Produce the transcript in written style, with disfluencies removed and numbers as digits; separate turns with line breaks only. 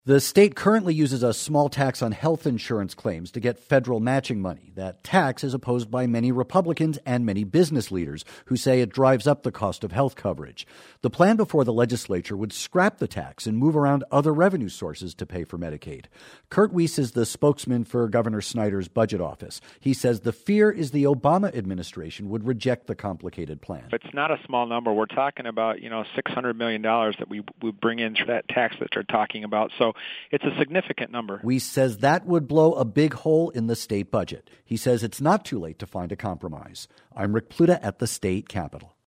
The state currently uses a small tax on health insurance claims to get federal matching money. That tax is opposed by many Republicans and many business leaders who say it drives up the cost of health coverage. The plan before the legislature would scrap the tax and move around other revenue sources to pay for Medicaid. Kurt Weiss is the spokesman for Governor Snyder's budget office. He says the fear is the Obama administration would reject the complicated plan.
It's not a small number. We're talking about, $600 million that we bring in through that tax that they're talking about. So it's a significant number.
Weiss says that would blow a big hole in the state budget. He says it's not too late to find a compromise. I'm Rick Pluta at the state capitol.